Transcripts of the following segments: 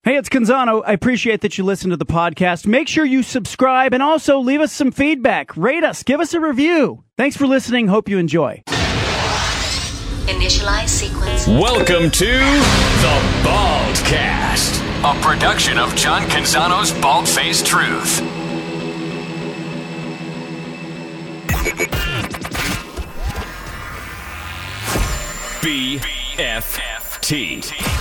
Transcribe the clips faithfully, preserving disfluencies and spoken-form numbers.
Hey, it's Canzano. I appreciate that you listen to the podcast. Make sure you subscribe and also leave us some feedback. Rate us. Give us a review. Thanks for listening. Hope you enjoy. Initialize sequence. Welcome to The Baldcast, a production of John Canzano's Bald-Faced Truth. B F T.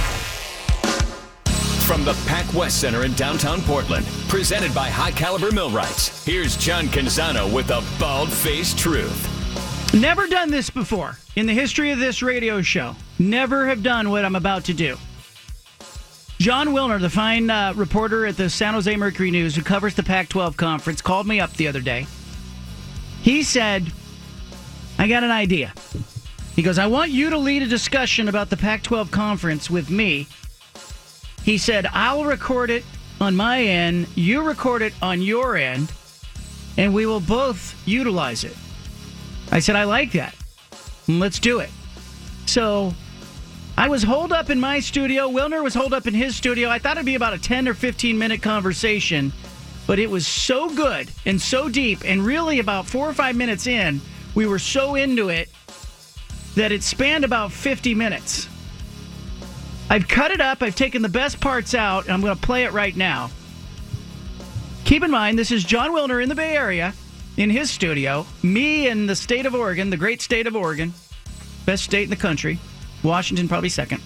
From the Pac West Center in downtown Portland, presented by High Caliber Millwrights, here's John Canzano with the Bald-Faced Truth. Never done this before in the history of this radio show. Never have done what I'm about to do. Jon Wilner, the fine uh, reporter at the San Jose Mercury News who covers the Pac twelve conference, called me up the other day. He said, I got an idea. He goes, I want you to lead a discussion about the Pac twelve conference with me. He said, I'll record it on my end, you record it on your end, and we will both utilize it. I said, I like that. Let's do it. So I was holed up in my studio. Wilner was holed up in his studio. I thought it'd be about a ten or fifteen minute conversation, but it was so good and so deep, and really about four or five minutes in, we were so into it that it spanned about fifty minutes. I've cut it up. I've taken the best parts out, and I'm going to play it right now. Keep in mind, this is Jon Wilner in the Bay Area, in his studio. Me in the state of Oregon, the great state of Oregon. Best state in the country. Washington probably second.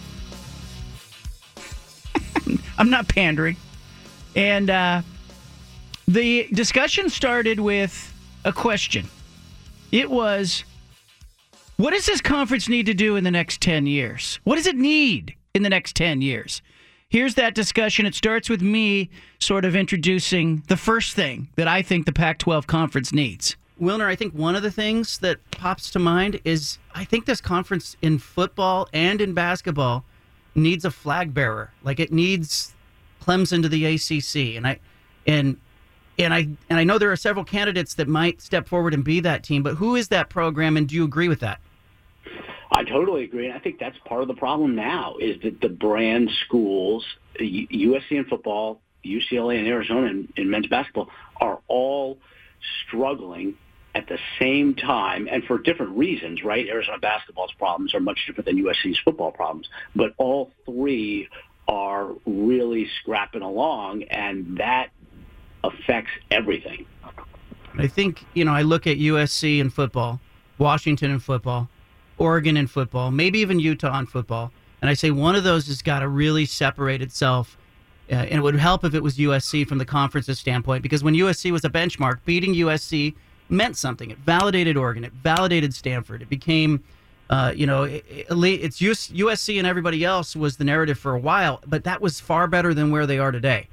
I'm not pandering. And uh, the discussion started with a question. It was, what does this conference need to do in the next ten years? What does it need in the next ten years? Here's that discussion. It starts with me sort of introducing the first thing that I think the Pac twelve conference needs. Wilner, I think one of the things that pops to mind is I think this conference in football and in basketball needs a flag bearer. Like it needs Clemson to the A C C. And I and and I and I know there are several candidates that might step forward and be that team, but who is that program, and do you agree with that? I totally agree, and I think that's part of the problem now is that the brand schools, U S C in football, U C L A and Arizona in, in men's basketball, are all struggling at the same time, and for different reasons, right? Arizona basketball's problems are much different than U S C's football problems, but all three are really scrapping along, and that affects everything. I think, you know, I look at U S C in football, Washington in football, Oregon in football, maybe even Utah in football. And I say one of those has got to really separate itself. Uh, and it would help if it was U S C from the conference's standpoint, because when U S C was a benchmark, beating U S C meant something. It validated Oregon. It validated Stanford. It became, uh, you know, it, it, it's U S C and everybody else was the narrative for a while, but that was far better than where they are today.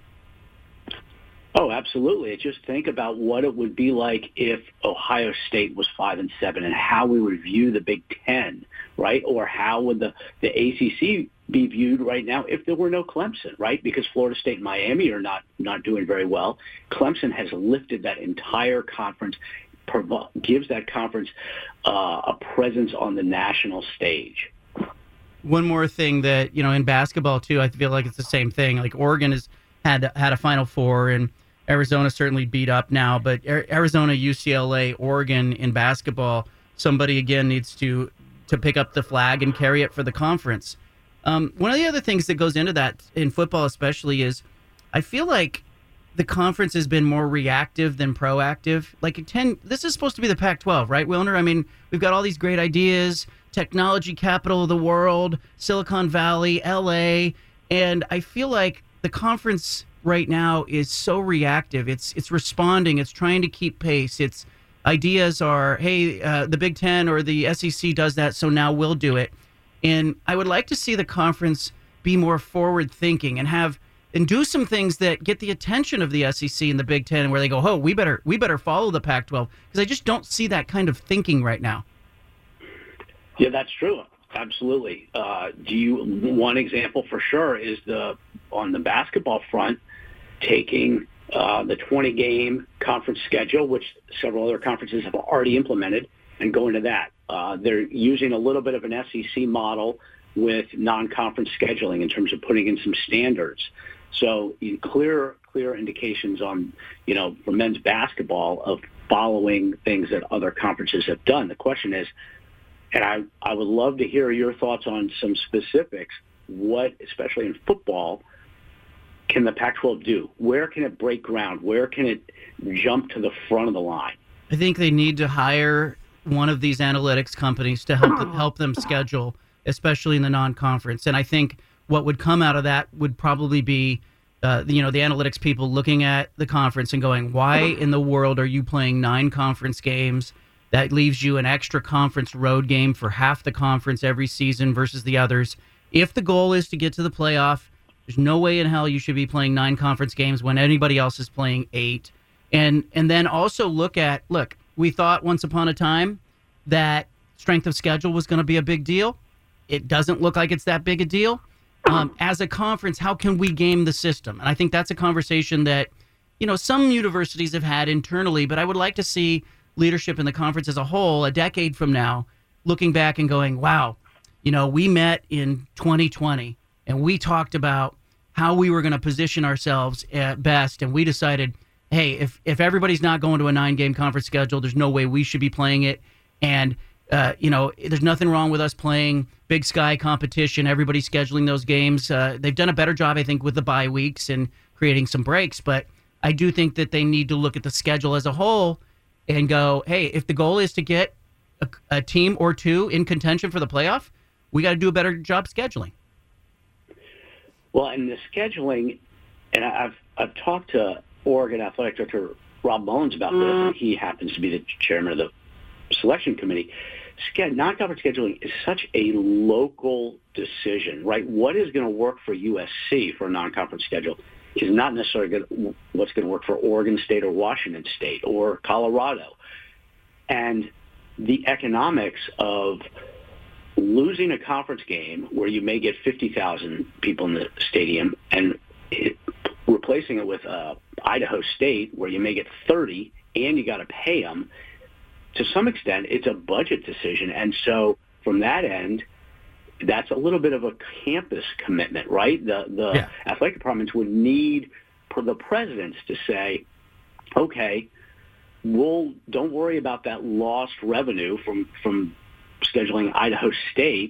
Oh, absolutely. Just think about what it would be like if Ohio State was five and seven, and how we would view the Big Ten, right? Or how would the, the A C C be viewed right now if there were no Clemson, right? Because Florida State and Miami are not, not doing very well. Clemson has lifted that entire conference, prov- gives that conference uh, a presence on the national stage. One more thing that, you know, in basketball, too, I feel like it's the same thing. Like Oregon has had, had a Final Four, and Arizona certainly beat up now, but Arizona, U C L A, Oregon in basketball, somebody again needs to to pick up the flag and carry it for the conference. Um, one of the other things that goes into that in football especially is I feel like the conference has been more reactive than proactive. Like ten, this is supposed to be the Pac twelve, right, Wilner? I mean, we've got all these great ideas, technology capital of the world, Silicon Valley, L A, and I feel like the conference right now is so reactive. It's it's responding. It's trying to keep pace. Its ideas are, hey, uh, the Big Ten or the S E C does that, so now we'll do it. And I would like to see the conference be more forward-thinking and have and do some things that get the attention of the S E C and the Big Ten, where they go, oh, we better we better follow the Pac twelve, because I just don't see that kind of thinking right now. Yeah, that's true. Absolutely. Uh, do you one example for sure is the on the basketball front, taking uh, the twenty-game conference schedule, which several other conferences have already implemented, and going to that. Uh, they're using a little bit of an S E C model with non-conference scheduling in terms of putting in some standards. So you clear clear indications on, you know, for men's basketball of following things that other conferences have done. The question is, and I, I would love to hear your thoughts on some specifics, what, especially in football, can the Pac twelve do? Where can it break ground? Where can it jump to the front of the line? I think they need to hire one of these analytics companies to help them, help them schedule, especially in the non-conference. And I think what would come out of that would probably be, uh, you know, the analytics people looking at the conference and going, why in the world are you playing nine conference games? That leaves you an extra conference road game for half the conference every season versus the others. If the goal is to get to the playoff, there's no way in hell you should be playing nine conference games when anybody else is playing eight. And and then also look at, look, we thought once upon a time that strength of schedule was going to be a big deal. It doesn't look like it's that big a deal. Um, as a conference, how can we game the system? And I think that's a conversation that, you know, some universities have had internally, but I would like to see leadership in the conference as a whole a decade from now looking back and going, wow, you know, we met in twenty twenty and we talked about how we were going to position ourselves at best, and we decided, hey, if, if everybody's not going to a nine-game conference schedule, there's no way we should be playing it. And, uh, you know, there's nothing wrong with us playing Big Sky competition. Everybody's scheduling those games. Uh, they've done a better job, I think, with the bye weeks and creating some breaks. But I do think that they need to look at the schedule as a whole and go, hey, if the goal is to get a, a team or two in contention for the playoff, we got to do a better job scheduling. Well, and the scheduling, and I've I've talked to Oregon Athletic Director Rob Mullins about this, and he happens to be the chairman of the selection committee. Non-conference scheduling is such a local decision, right? What is going to work for U S C for a non-conference schedule is not necessarily gonna, what's going to work for Oregon State or Washington State or Colorado. And the economics of losing a conference game where you may get fifty thousand people in the stadium and it, replacing it with uh, Idaho State where you may get thirty and you got to pay them, to some extent, it's a budget decision. And so from that end, that's a little bit of a campus commitment, right? The the yeah. athletic departments would need for the presidents to say, okay, we'll don't worry about that lost revenue from, from scheduling Idaho State.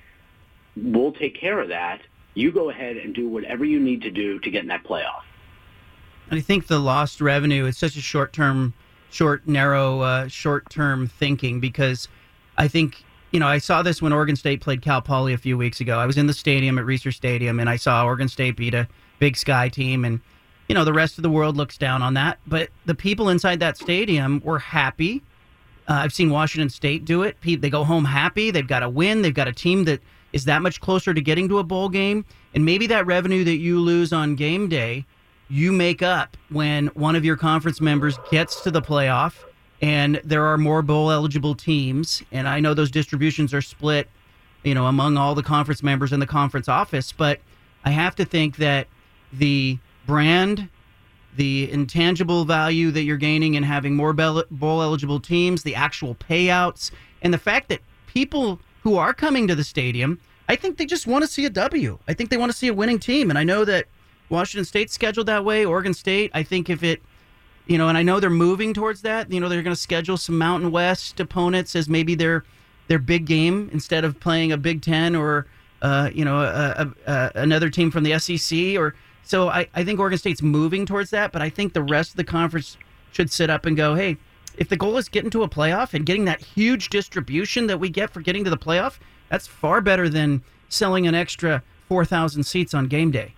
We'll take care of that. You go ahead and do whatever you need to do to get in that playoff. And I think the lost revenue is such a short-term short, narrow, uh, short-term thinking, because I think, you know, I saw this when Oregon State played Cal Poly a few weeks ago. I was in the stadium at Reser Stadium, and I saw Oregon State beat a Big Sky team, and, you know, the rest of the world looks down on that. But the people inside that stadium were happy. Uh, I've seen Washington State do it. They go home happy. They've got a win. They've got a team that is that much closer to getting to a bowl game. And maybe that revenue that you lose on game day, you make up when one of your conference members gets to the playoff and there are more bowl eligible teams. And I know those distributions are split, you know, among all the conference members in the conference office, but I have to think that the brand, the intangible value that you're gaining in having more bowl eligible teams, the actual payouts, and the fact that people who are coming to the stadium, I think they just want to see a W. I think they want to see a winning team. And I know that Washington State's scheduled that way. Oregon State, I think if it, you know, and I know they're moving towards that. You know, they're going to schedule some Mountain West opponents as maybe their their big game instead of playing a Big Ten or, uh, you know, a, a, a, another team from the S E C. Or so I, I think Oregon State's moving towards that. But I think the rest of the conference should sit up and go, hey, if the goal is getting to a playoff and getting that huge distribution that we get for getting to the playoff, that's far better than selling an extra four thousand seats on game day.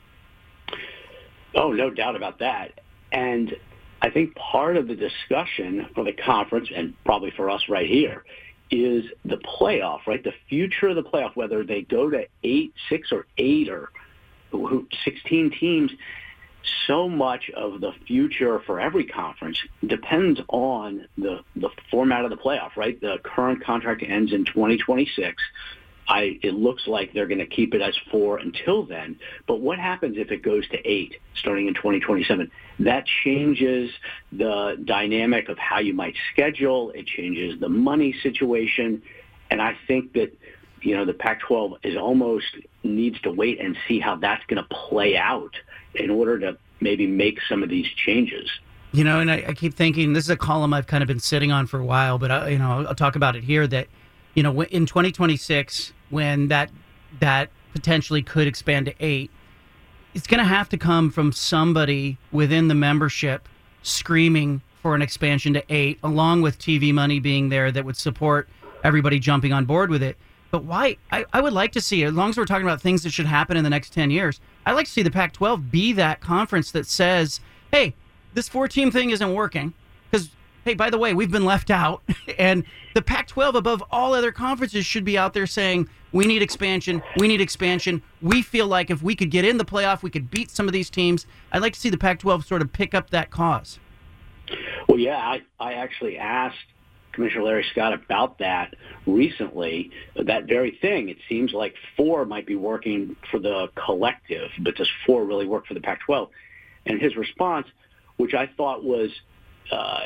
Oh, no doubt about that. And I think part of the discussion for the conference, and probably for us right here, is the playoff, right? The future of the playoff, whether they go to eight, six, or eight, or sixteen teams. So much of the future for every conference depends on the, the format of the playoff, right? The current contract ends in twenty twenty-six. I, it looks like they're going to keep it as four until then. But what happens if it goes to eight starting in twenty twenty-seven? That changes the dynamic of how you might schedule. It changes the money situation. And I think that you know, the Pac twelve is almost needs to wait and see how that's going to play out in order to maybe make some of these changes. You know, and I, I keep thinking, this is a column I've kind of been sitting on for a while, but, I, you know, I'll talk about it here, that, you know, in twenty twenty-six, when that that potentially could expand to eight, it's going to have to come from somebody within the membership screaming for an expansion to eight, along with T V money being there that would support everybody jumping on board with it. But why? I, I would like to see, as long as we're talking about things that should happen in the next ten years, I'd like to see the Pac twelve be that conference that says, hey, this four-team thing isn't working because, hey, by the way, we've been left out. And the Pac twelve, above all other conferences, should be out there saying, we need expansion, we need expansion. We feel like if we could get in the playoff, we could beat some of these teams. I'd like to see the Pac twelve sort of pick up that cause. Well, yeah, I, I actually asked Commissioner Larry Scott about that recently, that very thing. It seems like four might be working for the collective, but does four really work for the Pac twelve? And his response, which I thought was, uh,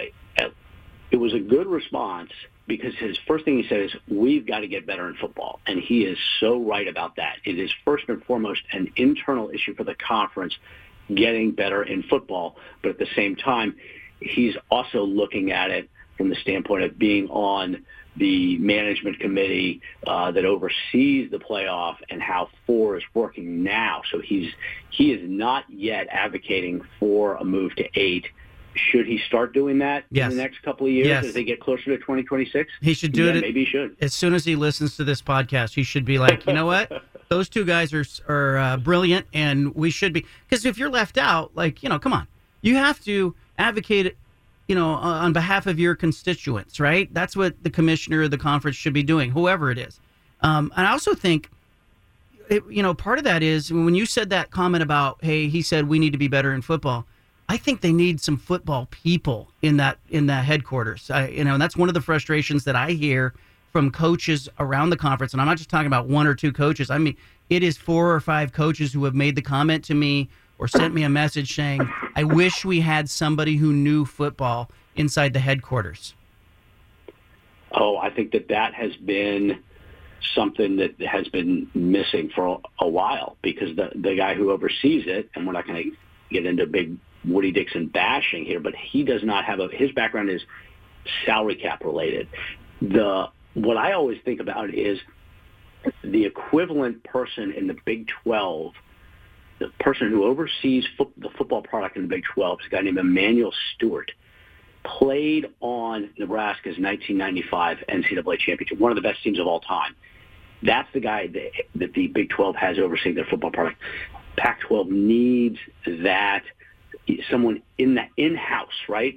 it was a good response, because his first thing he said is, we've got to get better in football. And he is so right about that. It is first and foremost an internal issue for the conference, getting better in football. But at the same time, he's also looking at it from the standpoint of being on the management committee uh, that oversees the playoff and how four is working now. So he's he is not yet advocating for a move to eight. Should he start doing that yes. in the next couple of years yes. as they get closer to twenty twenty-six? He should do yeah, it. Maybe he should. As soon as he listens to this podcast, he should be like, you know what? Those two guys are are uh, brilliant, and we should be. Because if you're left out, like, you know, come on. You have to advocate, you know, on behalf of your constituents, right? That's what the commissioner of the conference should be doing, whoever it is. Um, and I also think, it, you know, part of that is when you said that comment about, hey, he said we need to be better in football. I think they need some football people in that in that headquarters. I, you know, and that's one of the frustrations that I hear from coaches around the conference. And I'm not just talking about one or two coaches. I mean, it is four or five coaches who have made the comment to me or sent me a message saying, I wish we had somebody who knew football inside the headquarters. Oh, I think that that has been something that has been missing for a while, because the, the guy who oversees it, and we're not going to get into big Woody Dixon bashing here, but he does not have a, his background is salary cap related. The, what I always think about is the equivalent person in the Big twelve, the person who oversees fo- the football product in the Big twelve is a guy named Emmanuel Stewart, played on Nebraska's nineteen ninety-five N C double A championship, one of the best teams of all time. That's the guy that, that the Big twelve has overseeing their football product. Pac twelve needs that, someone in the in-house, right?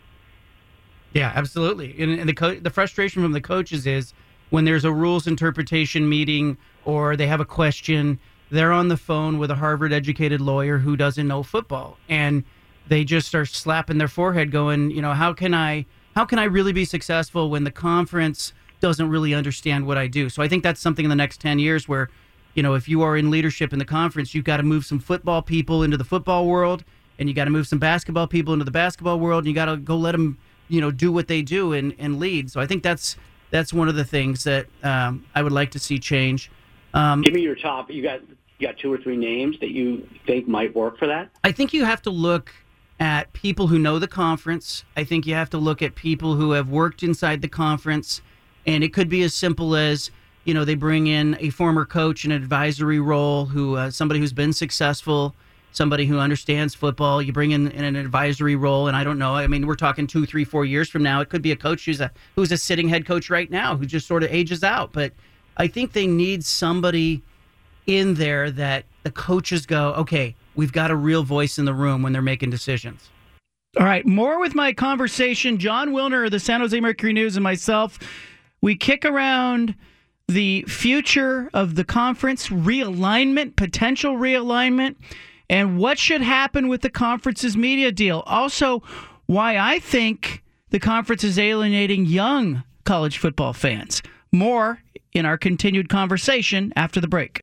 Yeah, absolutely. And, and the co- the frustration from the coaches is when there's a rules interpretation meeting or they have a question, they're on the phone with a Harvard-educated lawyer who doesn't know football, and they just start slapping their forehead going, you know, how can I how can I really be successful when the conference doesn't really understand what I do? So I think that's something in the next ten years where, you know, if you are in leadership in the conference, you've got to move some football people into the football world, and you got to move some basketball people into the basketball world, and you got to go let them, you know, do what they do and, and lead. So I think that's that's one of the things that um, I would like to see change. Um, Give me your top. You got you got two or three names that you think might work for that? I think you have to look at people who know the conference. I think you have to look at people who have worked inside the conference, and it could be as simple as, you know, they bring in a former coach in an advisory role, who uh, somebody who's been successful, somebody who understands football. You bring in, in an advisory role, and I don't know. I mean, we're talking two, three, four years from now. It could be a coach who's a who's a sitting head coach right now who just sort of ages out. But I think they need somebody in there that the coaches go, okay, we've got a real voice in the room when they're making decisions. All right, more with my conversation. Jon Wilner of the San Jose Mercury News and myself. We kick around the future of the conference, realignment, potential realignment, and what should happen with the conference's media deal. Also, why I think the conference is alienating young college football fans. More in our continued conversation after the break.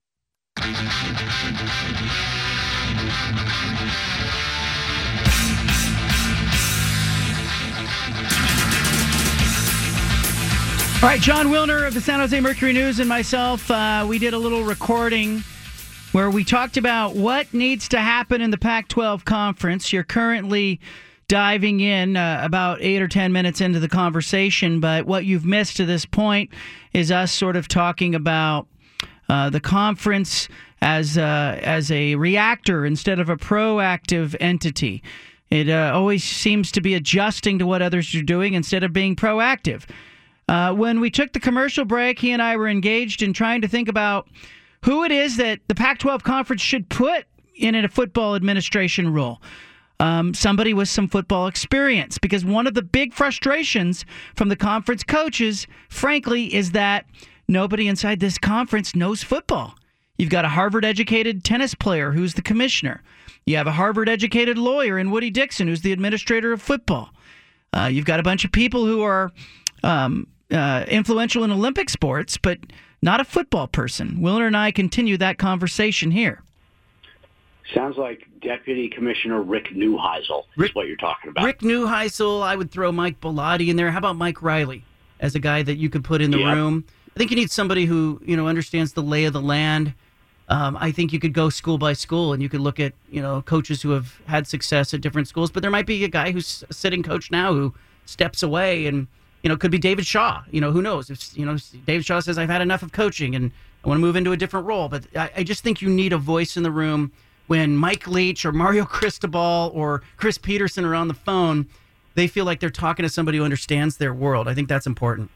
All right, John Wilner of the San Jose Mercury News and myself, uh, we did a little recording where we talked about what needs to happen in the Pac twelve conference. You're currently diving in uh, about eight or ten minutes into the conversation, but what you've missed to this point is us sort of talking about uh, the conference as uh, as a reactor instead of a proactive entity. It uh, always seems to be adjusting to what others are doing instead of being proactive. Uh, when we took the commercial break, he and I were engaged in trying to think about who it is that the Pac twelve conference should put in a football administration role. Um, somebody with some football experience, because one of the big frustrations from the conference coaches, frankly, is that nobody inside this conference knows football. You've got a Harvard-educated tennis player who's the commissioner. You have a Harvard-educated lawyer in Woody Dixon who's the administrator of football. Uh, you've got a bunch of people who are um, uh, influential in Olympic sports, but not a football person. Wilner and I continue that conversation here. Sounds like Deputy Commissioner Rick Neuheisel Rick, is what you're talking about. Rick Neuheisel, I would throw Mike Bellotti in there. How about Mike Riley as a guy that you could put in the yep. room? I think you need somebody who, you know, understands the lay of the land. Um, I think you could go school by school and you could look at, you know, coaches who have had success at different schools. But there might be a guy who's a sitting coach now who steps away and, you know, could be David Shaw. You know, who knows? If, you know, David Shaw says, I've had enough of coaching and I want to move into a different role. But I, I just think you need a voice in the room when Mike Leach or Mario Cristobal or Chris Peterson are on the phone. They feel like they're talking to somebody who understands their world. I think that's important.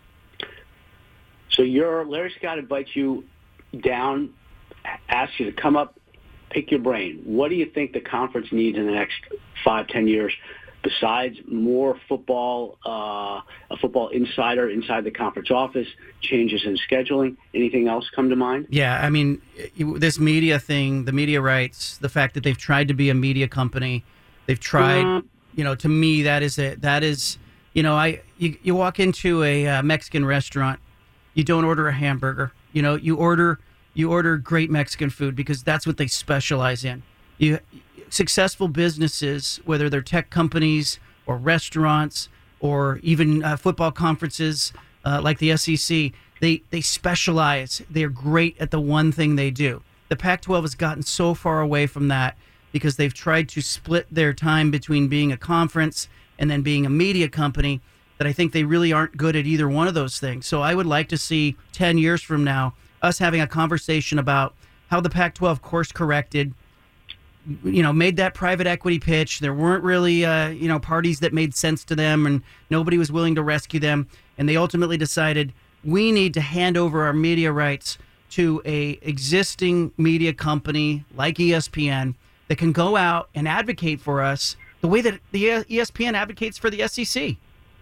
So your Larry Scott invites you down, asks you to come up, pick your brain. What do you think the conference needs in the next five, ten years, besides more football, uh, a football insider inside the conference office, changes in scheduling? Anything else come to mind? Yeah, I mean, this media thing, the media rights, the fact that they've tried to be a media company, they've tried, uh, you know, to me, that is it. That is, you know, I you, you walk into a uh, Mexican restaurant, you don't order a hamburger. You know, you order you order great Mexican food because that's what they specialize in. You successful businesses, whether they're tech companies or restaurants or even uh, football conferences uh, like the S E C, they they specialize. They're great at the one thing they do. The Pac twelve has gotten so far away from that because they've tried to split their time between being a conference and then being a media company that I think they really aren't good at either one of those things. So I would like to see ten years from now us having a conversation about how the Pac twelve course corrected, you know, made that private equity pitch. There weren't really, uh, you know, parties that made sense to them and nobody was willing to rescue them. And they ultimately decided we need to hand over our media rights to a existing media company like E S P N that can go out and advocate for us the way that the E S P N advocates for the S E C.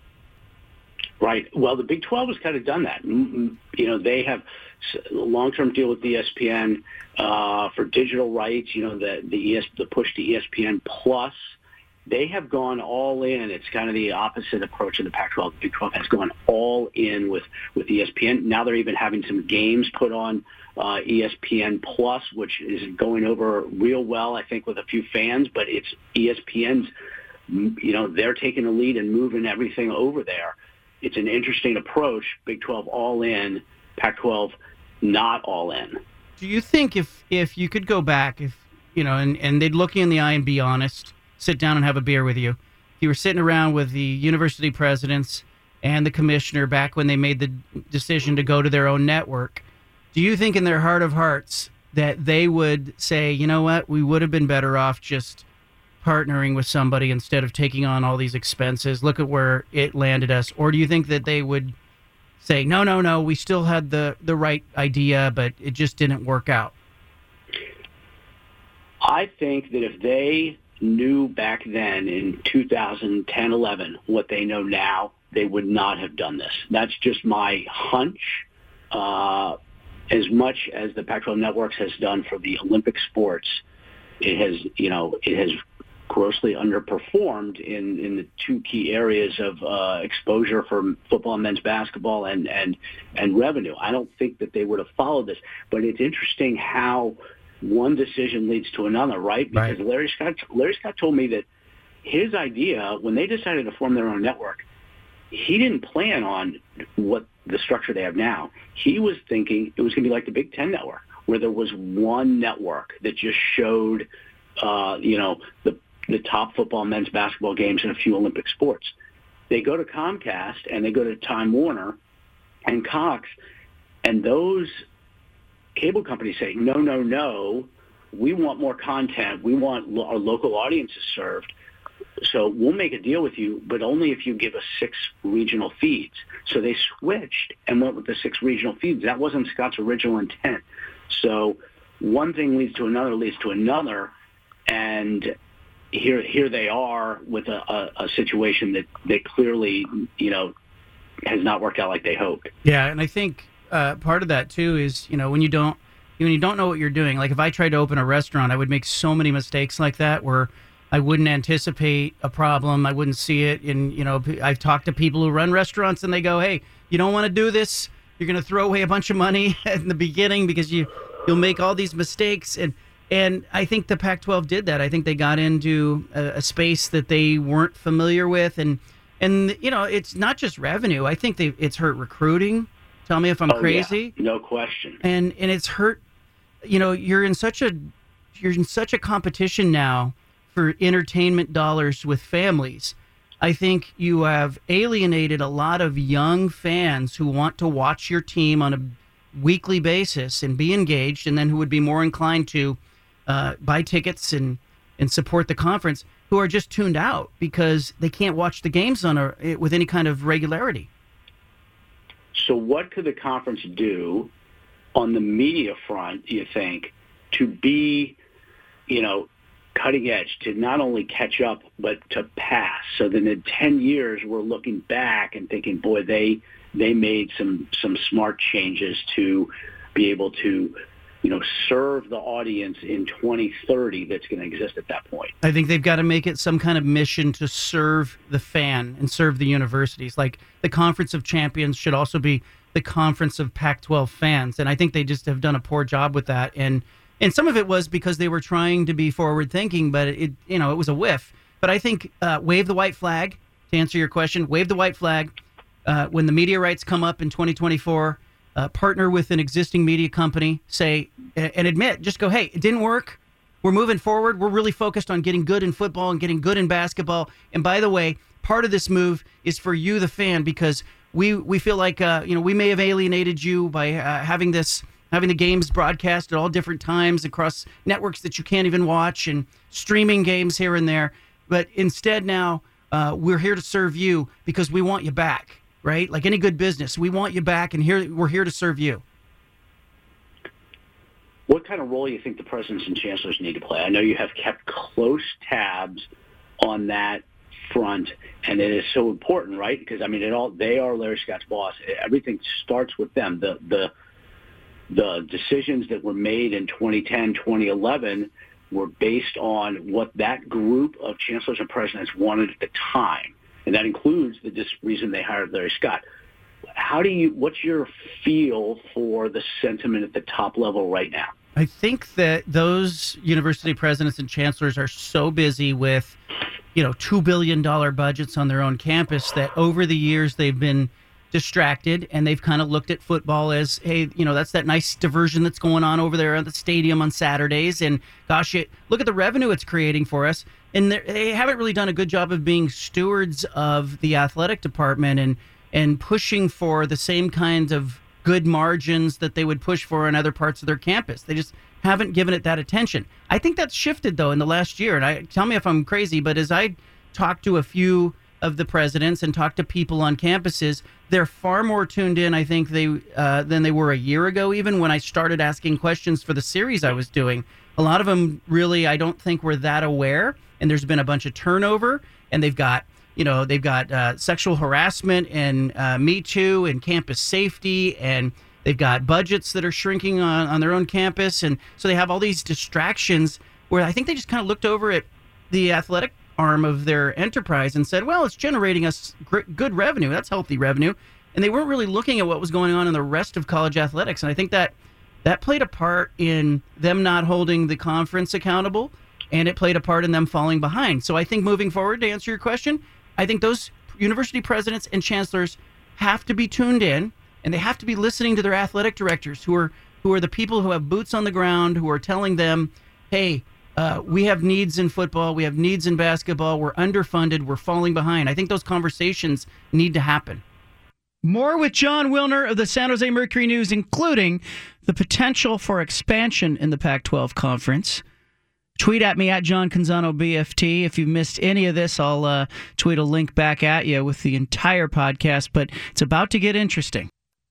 Right. Well, the Big twelve has kind of done that. You know, they have a long-term deal with E S P N uh, for digital rights. You know, the the, E S, the push to E S P N Plus. They have gone all in. It's kind of the opposite approach of the Pac twelve. The Big twelve has gone all in with, with E S P N. Now they're even having some games put on uh, E S P N Plus, which is going over real well, I think, with a few fans. But it's E S P N's, you know, they're taking the lead and moving everything over there. It's an interesting approach. Big twelve all in, Pac twelve not all in. Do you think if, if you could go back, if you know, and, and they'd look you in the eye and be honest, sit down and have a beer with you, if you were sitting around with the university presidents and the commissioner back when they made the decision to go to their own network, do you think in their heart of hearts that they would say, you know what, we would have been better off just partnering with somebody instead of taking on all these expenses? Look at where it landed us. Or do you think that they would say, no, no, no, we still had the, the right idea, but it just didn't work out? I think that if they knew back then in two thousand ten, eleven what they know now, they would not have done this. That's just my hunch. Uh, as much as the Pac twelve Networks has done for the Olympic sports, it has, you know, it has grossly underperformed in, in the two key areas of uh, exposure for football and men's basketball and, and, and revenue. I don't think that they would have followed this, but it's interesting how one decision leads to another, right? Because right. Larry Scott, Larry Scott told me that his idea, when they decided to form their own network, he didn't plan on what the structure they have now. He was thinking it was going to be like the Big Ten Network, where there was one network that just showed, uh, you know, the the top football, men's basketball games, and a few Olympic sports. They go to Comcast and they go to Time Warner and Cox, and those cable companies say, no, no, no, we want more content. We want lo- our local audiences served. So we'll make a deal with you, but only if you give us six regional feeds. So they switched and went with the six regional feeds. That wasn't Scott's original intent. So one thing leads to another, leads to another, and here here they are with a, a, a situation that, that clearly, you know, has not worked out like they hoped. Yeah, and I think uh, part of that, too, is, you know, when you don't when you don't know what you're doing, like if I tried to open a restaurant, I would make so many mistakes like that where I wouldn't anticipate a problem. I wouldn't see it. And, you know, I've talked to people who run restaurants and they go, hey, you don't want to do this. You're going to throw away a bunch of money in the beginning because you, you'll make all these mistakes. And and I think the Pac twelve did that. I think they got into a, a space that they weren't familiar with. And, and you know, it's not just revenue. I think they, it's hurt recruiting. Tell me if I'm oh, crazy. Yeah, no question. And and it's hurt, you know, you're in such a you're in such a competition now for entertainment dollars with families. I think you have alienated a lot of young fans who want to watch your team on a weekly basis and be engaged, and then who would be more inclined to uh, buy tickets and, and support the conference, who are just tuned out because they can't watch the games on a, with any kind of regularity. So what could the conference do on the media front, you think, to be, you know, cutting edge, to not only catch up, but to pass? So then in ten years, we're looking back and thinking, boy, they they made some, some smart changes to be able to, you know, serve the audience in twenty thirty that's going to exist at that point. I think they've got to make it some kind of mission to serve the fan and serve the universities. Like the Conference of Champions should also be the Conference of Pac twelve fans. And I think they just have done a poor job with that. And And some of it was because they were trying to be forward-thinking, but it, you know, it was a whiff. But I think uh, wave the white flag, to answer your question, wave the white flag. Uh, when the media rights come up in twenty twenty-four, uh, partner with an existing media company, say, and admit, just go, hey, it didn't work. We're moving forward. We're really focused on getting good in football and getting good in basketball. And by the way, part of this move is for you, the fan, because we, we feel like, uh, you know, we may have alienated you by uh, having this having the games broadcast at all different times across networks that you can't even watch and streaming games here and there. But instead now, uh, we're here to serve you because we want you back, right? Like any good business, we want you back, and here we're here to serve you. What kind of role do you think the presidents and chancellors need to play? I know you have kept close tabs on that front, and it is so important, right? Because, I mean, it all they are Larry Scott's boss. Everything starts with them. The the The decisions that were made in twenty ten, twenty eleven were based on what that group of chancellors and presidents wanted at the time. And that includes the dis- reason they hired Larry Scott. How do you, what's your feel for the sentiment at the top level right now? I think that those university presidents and chancellors are so busy with, you know, two billion dollars budgets on their own campus that over the years they've been distracted, and they've kind of looked at football as, hey, you know, that's that nice diversion that's going on over there at the stadium on Saturdays, and gosh, it, look at the revenue it's creating for us. And they haven't really done a good job of being stewards of the athletic department and and pushing for the same kinds of good margins that they would push for in other parts of their campus. They just haven't given it that attention. I think that's shifted, though, in the last year. And I tell me if I'm crazy, but as I talked to a few of the presidents and talk to people on campuses, they're far more tuned in, I think, they uh, than they were a year ago, even when I started asking questions for the series I was doing. A lot of them really, I don't think, were that aware, and there's been a bunch of turnover, and they've got, you know, they've got uh, sexual harassment and uh, Me Too and campus safety, and they've got budgets that are shrinking on, on their own campus, and so they have all these distractions where I think they just kind of looked over at the athletic arm of their enterprise and said, well, it's generating us gr- good revenue. That's healthy revenue. And they weren't really looking at what was going on in the rest of college athletics. And I think that that played a part in them not holding the conference accountable, and it played a part in them falling behind. So I think moving forward, to answer your question, I think those university presidents and chancellors have to be tuned in, and they have to be listening to their athletic directors, who are who are the people who have boots on the ground, who are telling them, hey, uh, we have needs in football, we have needs in basketball, we're underfunded, we're falling behind. I think those conversations need to happen. More with Jon Wilner of the San Jose Mercury News, including the potential for expansion in the Pac twelve conference. Tweet at me at John Canzano B F T. If you missed any of this, I'll uh, tweet a link back at you with the entire podcast, but it's about to get interesting.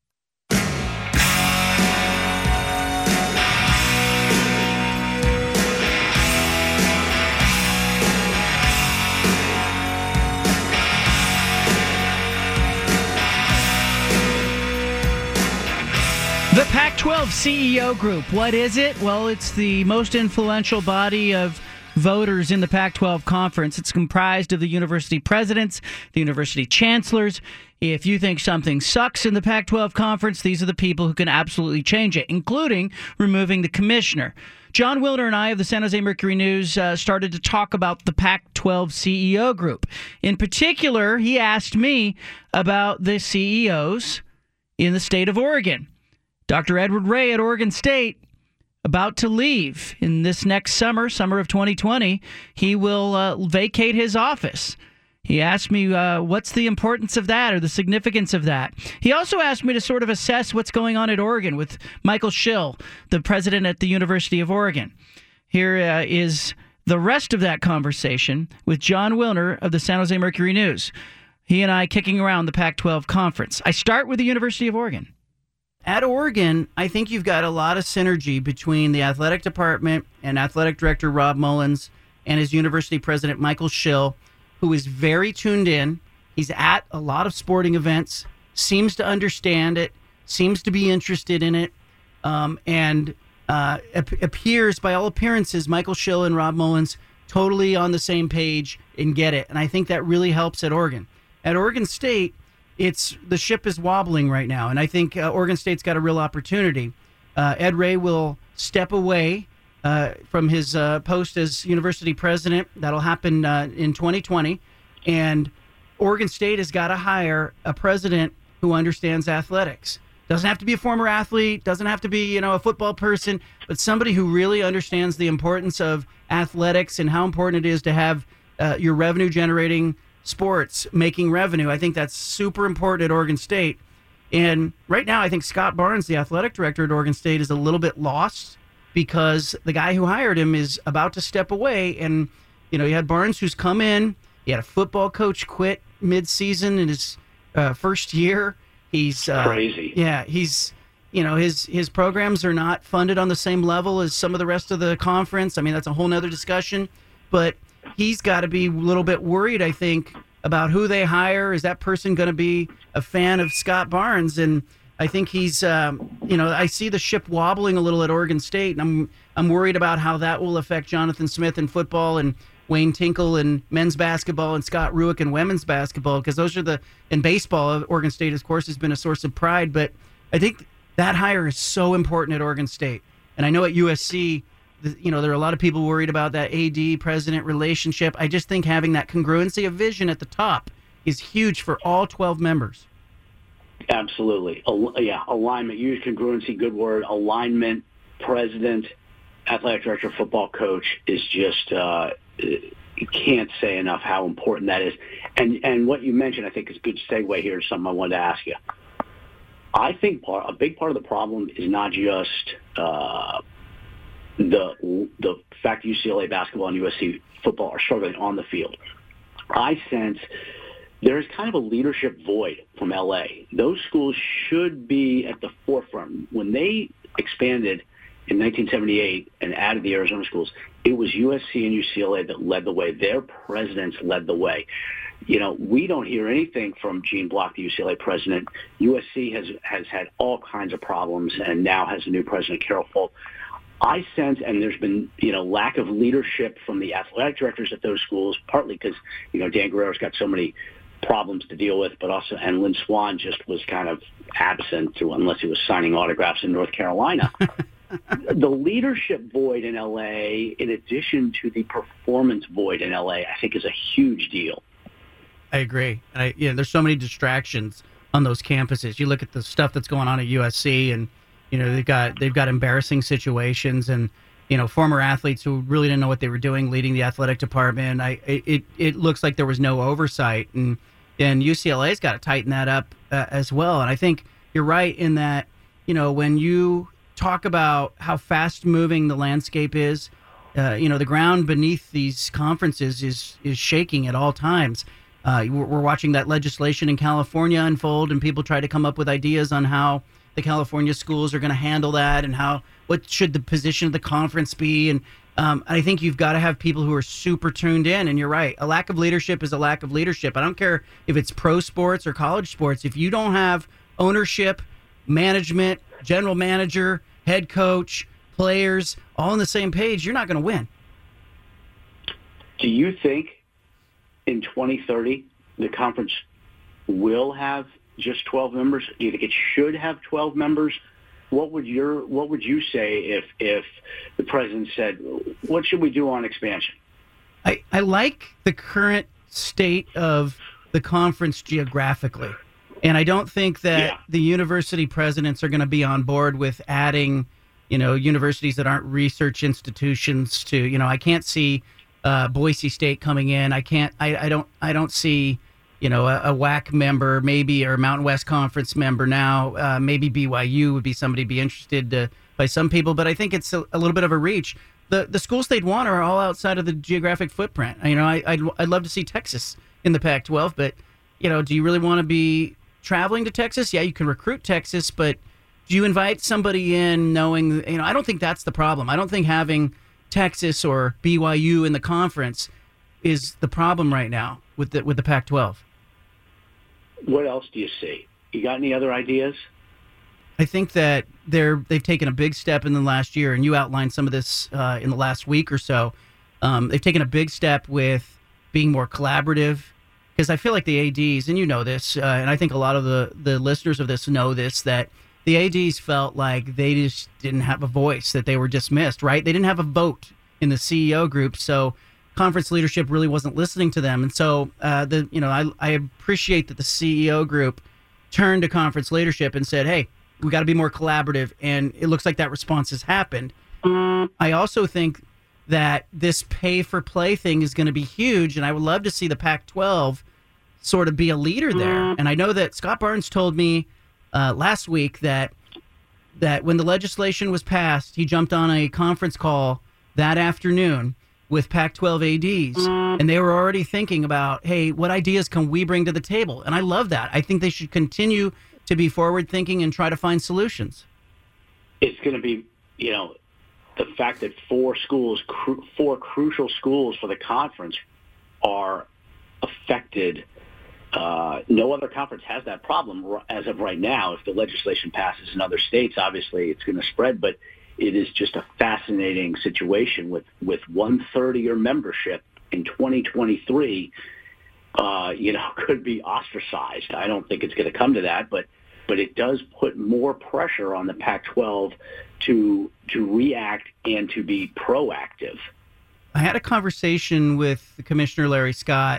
The Pac twelve C E O Group, what is it? Well, it's the most influential body of voters in the Pac twelve conference. It's comprised of the university presidents, the university chancellors. If you think something sucks in the Pac twelve conference, these are the people who can absolutely change it, including removing the commissioner. Jon Wilner and I of the San Jose Mercury News uh, started to talk about the Pac twelve C E O Group. In particular, he asked me about the C E Os in the state of Oregon. Doctor Edward Ray at Oregon State, about to leave in this next summer, summer of twenty twenty. He will uh, vacate his office. He asked me uh, what's the importance of that or the significance of that. He also asked me to sort of assess what's going on at Oregon with Michael Schill, the president at the University of Oregon. Here uh, is the rest of that conversation with Jon Wilner of the San Jose Mercury News. He and I kicking around the Pac twelve conference. I start with the University of Oregon. At Oregon, I think you've got a lot of synergy between the athletic department and athletic director Rob Mullins and his university president Michael Schill, who is very tuned in. He's at a lot of sporting events, seems to understand it, seems to be interested in it, um, and uh, ap- appears, by all appearances, Michael Schill and Rob Mullins totally on the same page and get it. And I think that really helps at Oregon. At Oregon State, It's the ship is wobbling right now, and I think uh, Oregon State's got a real opportunity. Uh, Ed Ray will step away uh, from his uh, post as university president. That'll happen uh, in twenty twenty, and Oregon State has got to hire a president who understands athletics. Doesn't have to be a former athlete, doesn't have to be, you know, a football person, but somebody who really understands the importance of athletics and how important it is to have uh, your revenue-generating sports making revenue. I think that's super important at Oregon State. And right now, I think Scott Barnes, the athletic director at Oregon State, is a little bit lost because the guy who hired him is about to step away. And, you know, you had Barnes who's come in. He had a football coach quit mid-season in his uh, first year. He's uh, crazy. Yeah, he's, you know, his his programs are not funded on the same level as some of the rest of the conference. I mean, that's a whole nother discussion. But he's got to be a little bit worried, I think, about who they hire. Is that person going to be a fan of Scott Barnes? And I think he's, um, you know, I see the ship wobbling a little at Oregon State, and I'm I'm worried about how that will affect Jonathan Smith in football and Wayne Tinkle in men's basketball and Scott Ruick in women's basketball, because those are the, in baseball, Oregon State, of course, has been a source of pride. But I think that hire is so important at Oregon State. And I know at U S C, you know, there are a lot of people worried about that A D president relationship. I just think having that congruency of vision at the top is huge for all twelve members. Absolutely. Al- yeah, alignment. Use congruency, good word. Alignment, president, athletic director, football coach is just, uh, you can't say enough how important that is. And and what you mentioned, I think, is a good segue here to something I wanted to ask you. I think part, a big part of the problem is not just uh, the the fact that U C L A basketball and U S C football are struggling on the field. I sense there is kind of a leadership void from L A. Those schools should be at the forefront. When they expanded in nineteen seventy-eight and added the Arizona schools, it was U S C and U C L A that led the way. Their presidents led the way. You know, we don't hear anything from Gene Block, the U C L A president. U S C has has had all kinds of problems and now has a new president, Carol Folt. I sense, and there's been, you know, lack of leadership from the athletic directors at those schools, partly because, you know, Dan Guerrero's got so many problems to deal with, but also, and Lynn Swann just was kind of absent through, unless he was signing autographs in North Carolina. The leadership void in L A, in addition to the performance void in L A, I think is a huge deal. I agree. I, you know, there's so many distractions on those campuses. You look at the stuff that's going on at U S C, and you know they've got they've got embarrassing situations, and you know former athletes who really didn't know what they were doing leading the athletic department. I it it looks like there was no oversight, and and U C L A's got to tighten that up uh, as well. And I think you're right in that you know when you talk about how fast moving the landscape is, uh, you know the ground beneath these conferences is is shaking at all times. Uh, we're watching that legislation in California unfold, and people try to come up with ideas on how the California schools are going to handle that, and how what should the position of the conference be. And um, I think you've got to have people who are super tuned in. And you're right, a lack of leadership is a lack of leadership. I don't care if it's pro sports or college sports. If you don't have ownership, management, general manager, head coach, players, all on the same page, you're not going to win. Do you think in twenty thirty, the conference will have just twelve members? Do you think it should have twelve members? What would your What would you say if if the president said, "What should we do on expansion?" I, I like the current state of the conference geographically, and I don't think that yeah. the university presidents are going to be on board with adding, you know, universities that aren't research institutions to. You know, I can't see Uh, Boise State coming in. I can't. I, I don't. I don't see, you know, a, a W A C member maybe, or a Mountain West Conference member now. Uh, maybe B Y U would be somebody to be interested to, by some people, but I think it's a, a little bit of a reach. The the schools they'd want are all outside of the geographic footprint. You know, I, I'd I'd love to see Texas in the Pac twelve, but you know, do you really want to be traveling to Texas? Yeah, you can recruit Texas, but do you invite somebody in knowing? You know, I don't think that's the problem. I don't think having Texas or B Y U in the conference is the problem right now with the with the Pac twelve. What else do you see? You got any other ideas? I think that they're they've taken a big step in the last year, and you outlined some of this uh, in the last week or so. Um, they've taken a big step with being more collaborative, because I feel like the A Ds, and you know this, uh, and I think a lot of the, the listeners of this know this, that the A Ds felt like they just didn't have a voice, that they were dismissed, right? They didn't have a vote in the C E O group, so conference leadership really wasn't listening to them. And so, uh, the you know, I, I appreciate that the C E O group turned to conference leadership and said, hey, we got to be more collaborative, and it looks like that response has happened. I also think that this pay-for-play thing is going to be huge, and I would love to see the Pac twelve sort of be a leader there. And I know that Scott Barnes told me Uh, last week that that when the legislation was passed, he jumped on a conference call that afternoon with Pac twelve A Ds, and they were already thinking about, hey, what ideas can we bring to the table? And I love that. I think they should continue to be forward-thinking and try to find solutions. It's going to be, you know, the fact that four schools, cru- four crucial schools for the conference are affected. Uh, no other conference has that problem as of right now. If the legislation passes in other states, obviously it's going to spread, but it is just a fascinating situation with, with one-third of your membership in twenty twenty-three, uh, you know, could be ostracized. I don't think it's going to come to that, but but it does put more pressure on the Pac twelve to to react and to be proactive. I had a conversation with Commissioner Larry Scott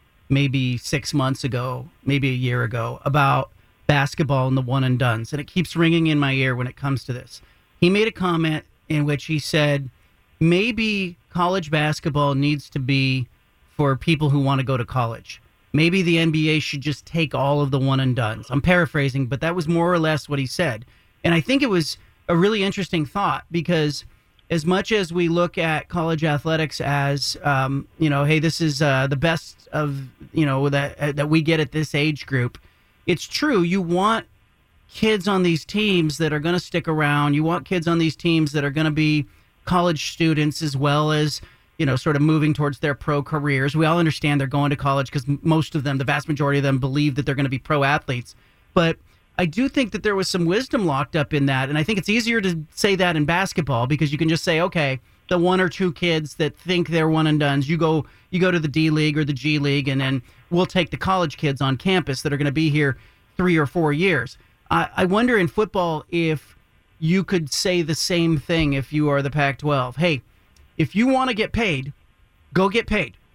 maybe six months ago, maybe a year ago, about basketball and the one and dones. And it keeps ringing in my ear when it comes to this. He made a comment in which he said, maybe college basketball needs to be for people who want to go to college. Maybe the N B A should just take all of the one and dones. I'm paraphrasing, but that was more or less what he said. And I think it was a really interesting thought, because as much as we look at college athletics as, um, you know, hey, this is uh, the best of, you know, that uh, that we get at this age group, it's true. You want kids on these teams that are going to stick around. You want kids on these teams that are going to be college students, as well as, you know, sort of moving towards their pro careers. We all understand they're going to college because most of them, the vast majority of them, believe that they're going to be pro athletes. But I do think that there was some wisdom locked up in that. And I think it's easier to say that in basketball, because you can just say, okay, the one or two kids that think they're one and dones, you go you go to the D League or the G League, and then we'll take the college kids on campus that are going to be here three or four years. I, I wonder in football if you could say the same thing if you are the Pac twelve. Hey, if you want to get paid, go get paid.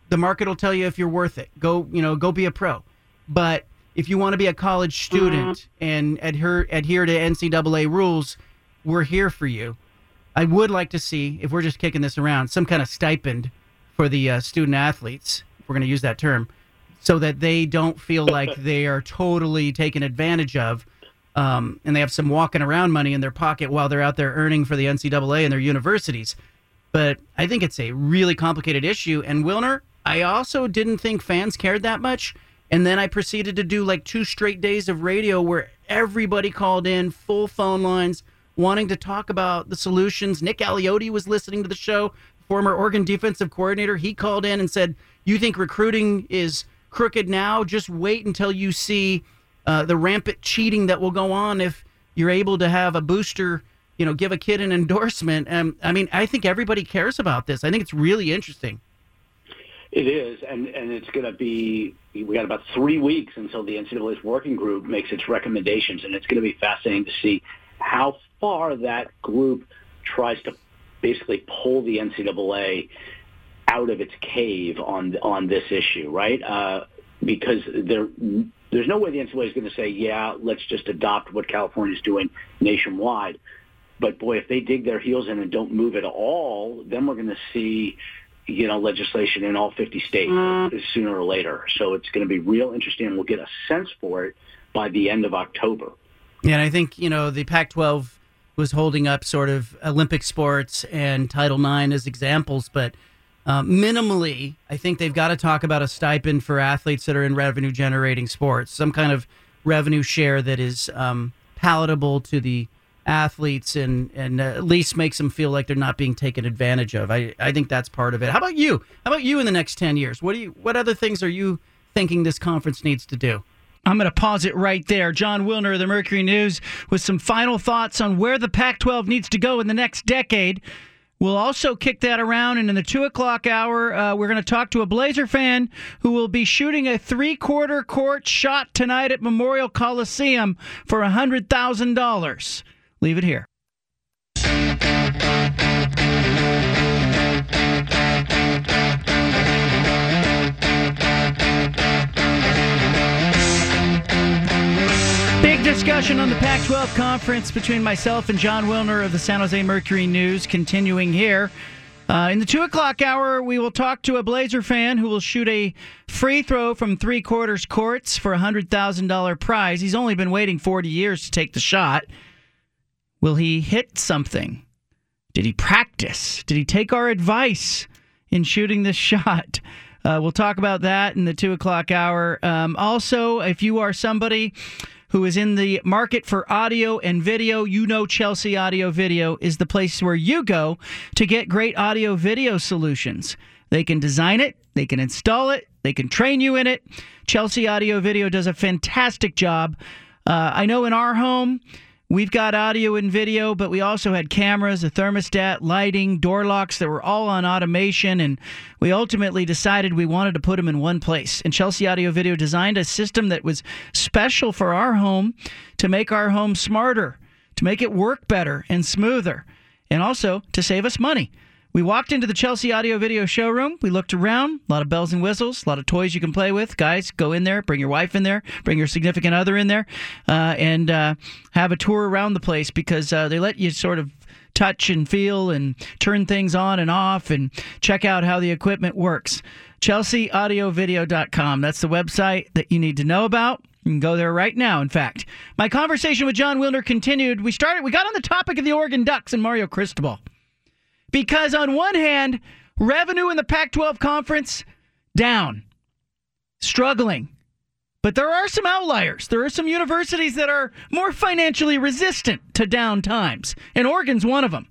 the market will tell you if you're worth it. Go, you know, go be a pro. But if you want to be a college student mm-hmm. and adhere adhere to N C double A rules, we're here for you. I would like to see, if we're just kicking this around, some kind of stipend for the uh, student athletes, if we're going to use that term, so that they don't feel like they are totally taken advantage of, um, and they have some walking around money in their pocket while they're out there earning for the N C double A and their universities. But I think it's a really complicated issue. And Wilner, I also didn't think fans cared that much. And then I proceeded to do like two straight days of radio where everybody called in, full phone lines, wanting to talk about the solutions. Nick Aliotti was listening to the show, former Oregon defensive coordinator. He called in and said, you think recruiting is crooked now? Just wait until you see uh, the rampant cheating that will go on if you're able to have a booster, you know, give a kid an endorsement. Um, I mean, I think everybody cares about this. I think it's really interesting. It is, and, and it's going to be, we got about three weeks until the N C double A's working group makes its recommendations, and it's going to be fascinating to see how far that group tries to basically pull the N C double A out of its cave on on this issue, right? Uh, because there, there's no way the N C double A is going to say, yeah, let's just adopt what California is doing nationwide. But, boy, if they dig their heels in and don't move at all, then we're going to see, you know, legislation in all fifty states mm. sooner or later. So it's going to be real interesting, and we'll get a sense for it by the end of October. Yeah, and I think, you know, the Pac twelve was holding up sort of Olympic sports and Title nine as examples, but uh, minimally, I think they've got to talk about a stipend for athletes that are in revenue-generating sports, some kind of revenue share that is um, palatable to the athletes and, and uh, at least makes them feel like they're not being taken advantage of. I, I think that's part of it. How about you? How about you in the next ten years? What do you? What other things are you thinking this conference needs to do? I'm going to pause it right there. Jon Wilner of the Mercury News with some final thoughts on where the Pac twelve needs to go in the next decade. We'll also kick that around, and in the two o'clock hour, uh, we're going to talk to a Blazer fan who will be shooting a three-quarter court shot tonight at Memorial Coliseum for one hundred thousand dollars. Leave it here. Big discussion on the Pac twelve conference between myself and Jon Wilner of the San Jose Mercury News continuing here. Uh, in the two o'clock hour, we will talk to a Blazer fan who will shoot a free throw from three quarters courts for a one hundred thousand dollars prize. He's only been waiting forty years to take the shot. Will he hit something? Did he practice? Did he take our advice in shooting this shot? Uh, we'll talk about that in the two o'clock hour. Um, also, if you are somebody who is in the market for audio and video, you know Chelsea Audio Video is the place where you go to get great audio video solutions. They can design it, they can install it, they can train you in it. Chelsea Audio Video does a fantastic job. Uh, I know in our home, we've got audio and video, but we also had cameras, a thermostat, lighting, door locks that were all on automation, and we ultimately decided we wanted to put them in one place. And Chelsea Audio Video designed a system that was special for our home to make our home smarter, to make it work better and smoother, and also to save us money. We walked into the Chelsea Audio Video showroom. We looked around. A lot of bells and whistles, a lot of toys you can play with. Guys, go in there. Bring your wife in there. Bring your significant other in there. Uh, and uh, have a tour around the place because uh, they let you sort of touch and feel and turn things on and off and check out how the equipment works. Chelsea Audio Video dot com. That's the website that you need to know about. You can go there right now, in fact. My conversation with Jon Wilner continued. We started. We got on the topic of the Oregon Ducks and Mario Cristobal. Because on one hand, revenue in the Pac twelve conference, down, struggling. But there are some outliers. There are some universities that are more financially resistant to down times, and Oregon's one of them.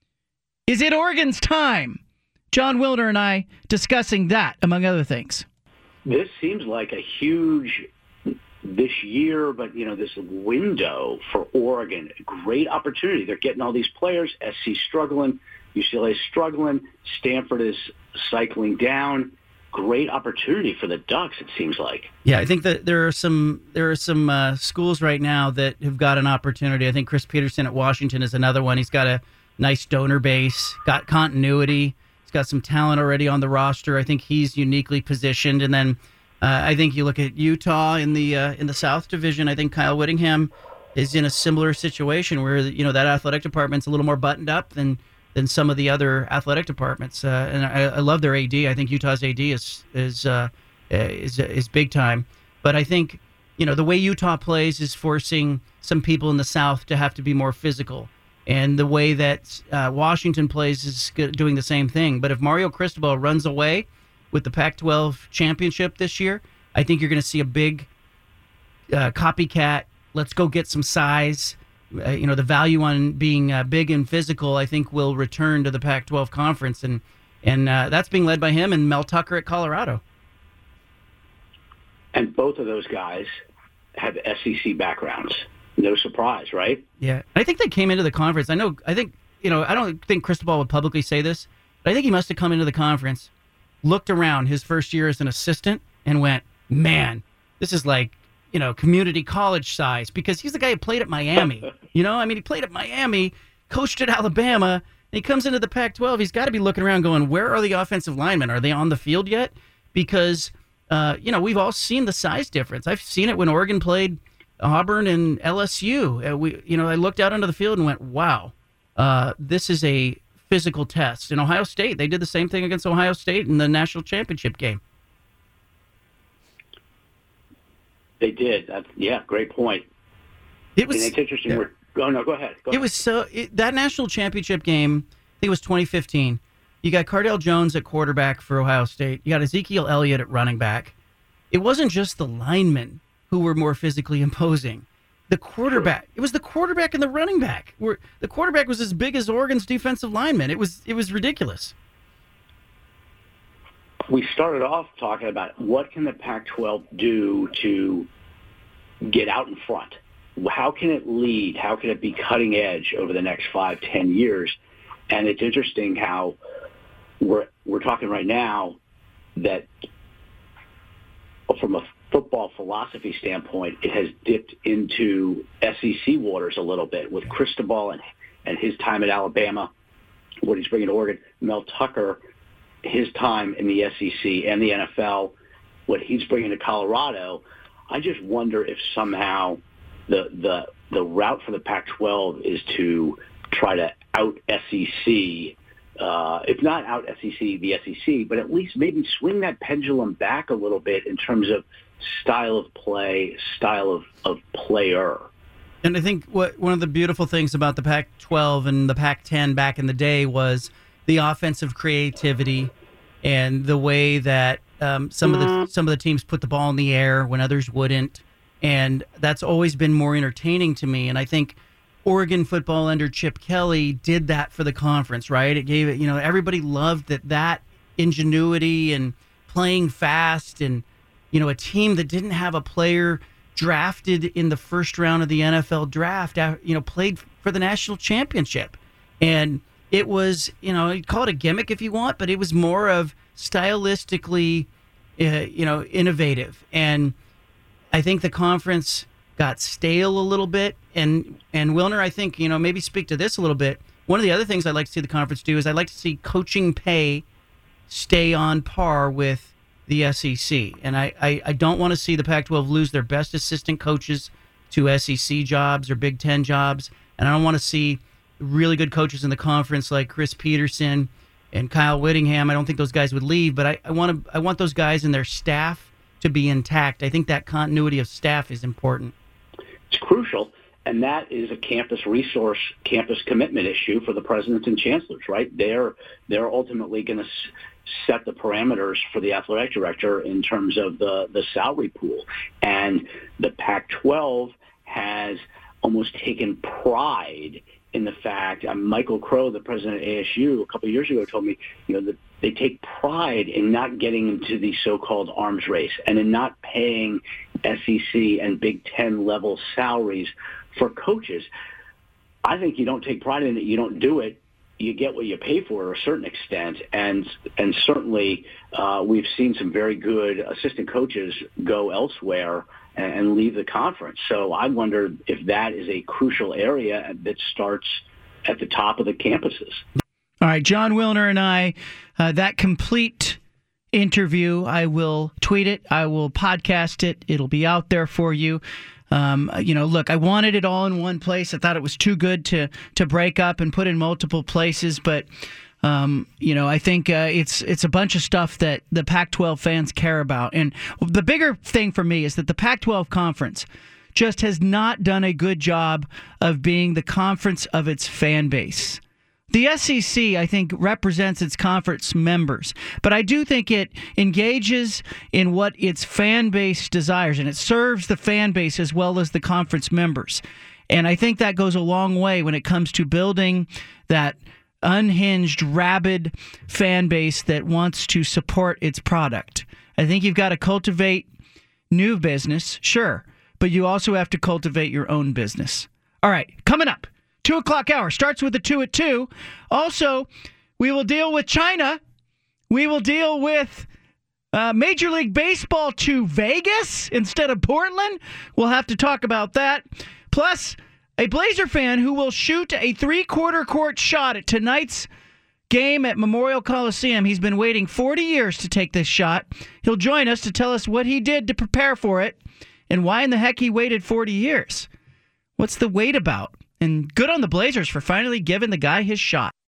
Is it Oregon's time? Jon Wilner and I discussing that, among other things. This seems like a huge this year, but, you know, this window for Oregon, great opportunity. They're getting all these players, S C struggling. U C L A is struggling. Stanford is cycling down. Great opportunity for the Ducks, it seems like. Yeah, I think that there are some there are some uh, schools right now that have got an opportunity. I think Chris Peterson at Washington is another one. He's got a nice donor base, got continuity. He's got some talent already on the roster. I think he's uniquely positioned. And then uh, I think you look at Utah in the uh, in the South Division. I think Kyle Whittingham is in a similar situation where, you know, that athletic department's a little more buttoned up than than some of the other athletic departments. Uh, and I, I love their A D. I think Utah's A D is is uh, is is big time. But I think, you know, the way Utah plays is forcing some people in the South to have to be more physical. And the way that uh, Washington plays is doing the same thing. But if Mario Cristobal runs away with the Pac twelve championship this year, I think you're going to see a big uh, copycat. Let's go get some size. Uh, you know, the value on being uh, big and physical, I think, will return to the Pac twelve conference. And, and uh, that's being led by him and Mel Tucker at Colorado. And both of those guys have S E C backgrounds. No surprise, right? Yeah. I think they came into the conference. I know, I think, you know, I don't think Cristobal would publicly say this, but I think he must have come into the conference, looked around his first year as an assistant, and went, man, this is like, you know, community college size, because he's the guy who played at Miami. You know, I mean, he played at Miami, coached at Alabama, and he comes into the Pac twelve. He's got to be looking around going, where are the offensive linemen? Are they on the field yet? Because, uh, you know, we've all seen the size difference. I've seen it when Oregon played Auburn and L S U. Uh, we, you know, I looked out onto the field and went, wow, uh, this is a physical test. In Ohio State, they did the same thing against Ohio State in the national championship game. They did. That's, yeah, great point. It was. And it's interesting. Yeah. We're, oh, no, go ahead. Go it ahead. was so it, that national championship game. I think it was twenty fifteen. You got Cardale Jones at quarterback for Ohio State. You got Ezekiel Elliott at running back. It wasn't just the linemen who were more physically imposing. The quarterback. It was the quarterback and the running back. Were the quarterback was as big as Oregon's defensive lineman. It was it was ridiculous. We started off talking about what can the Pac twelve do to get out in front. How can it lead? How can it be cutting edge over the next five, ten years? And it's interesting how we're we're talking right now that from a football philosophy standpoint, it has dipped into S E C waters a little bit with Cristobal and, and his time at Alabama, what he's bringing to Oregon. Mel Tucker, his time in the S E C and the N F L, what he's bringing to Colorado. I just wonder if somehow the the the route for the Pac twelve is to try to out S E C, uh, if not out S E C, the S E C, but at least maybe swing that pendulum back a little bit in terms of style of play, style of, of player. And I think what one of the beautiful things about the Pac twelve and the Pac ten back in the day was the offensive creativity and the way that um, some of the some of the teams put the ball in the air when others wouldn't, and that's always been more entertaining to me. And I think Oregon football under Chip Kelly did that for the conference, right? It gave it, you know, everybody loved that that ingenuity and playing fast, and you know, a team that didn't have a player drafted in the first round of the N F L draft, you know, played for the national championship. And it was, you know, you call it a gimmick if you want, but it was more of stylistically, uh, you know, innovative. And I think the conference got stale a little bit. And, and Wilner, I think, you know, maybe speak to this a little bit. One of the other things I'd like to see the conference do is I'd like to see coaching pay stay on par with the S E C. And I, I, I don't want to see the Pac twelve lose their best assistant coaches to S E C jobs or Big Ten jobs. And I don't want to see really good coaches in the conference like Chris Peterson and Kyle Whittingham. I don't think those guys would leave, but I, I want to I want those guys and their staff to be intact. I think that continuity of staff is important. It's crucial, and that is a campus resource, campus commitment issue for the presidents and chancellors, right? They're they're ultimately going to set the parameters for the athletic director in terms of the, the salary pool. And the Pac twelve has almost taken pride in the fact, uh, Michael Crow, the president of A S U, a couple of years ago told me, you know, that they take pride in not getting into the so-called arms race and in not paying S E C and Big Ten level salaries for coaches. I think you don't take pride in it, you don't do it, you get what you pay for to a certain extent, and and certainly uh, we've seen some very good assistant coaches go elsewhere and, and leave the conference. So I wonder if that is a crucial area that starts at the top of the campuses. All right, Jon Wilner and I, uh, that complete interview, I will tweet it. I will podcast it. It'll be out there for you. Um, you know, look, I wanted it all in one place. I thought it was too good to to break up and put in multiple places. But, um, you know, I think uh, it's it's a bunch of stuff that the Pac twelve fans care about. And the bigger thing for me is that the Pac twelve conference just has not done a good job of being the conference of its fan base. The S E C, I think, represents its conference members, but I do think it engages in what its fan base desires, and it serves the fan base as well as the conference members. And I think that goes a long way when it comes to building that unhinged, rabid fan base that wants to support its product. I think you've got to cultivate new business, sure, but you also have to cultivate your own business. All right, coming up. Two o'clock hour starts with the two at two. Also, we will deal with China. We will deal with uh, Major League Baseball to Vegas instead of Portland. We'll have to talk about that. Plus, a Blazer fan who will shoot a three-quarter court shot at tonight's game at Memorial Coliseum. He's been waiting forty years to take this shot. He'll join us to tell us what he did to prepare for it and why in the heck he waited forty years. What's the wait about? And good on the Blazers for finally giving the guy his shot.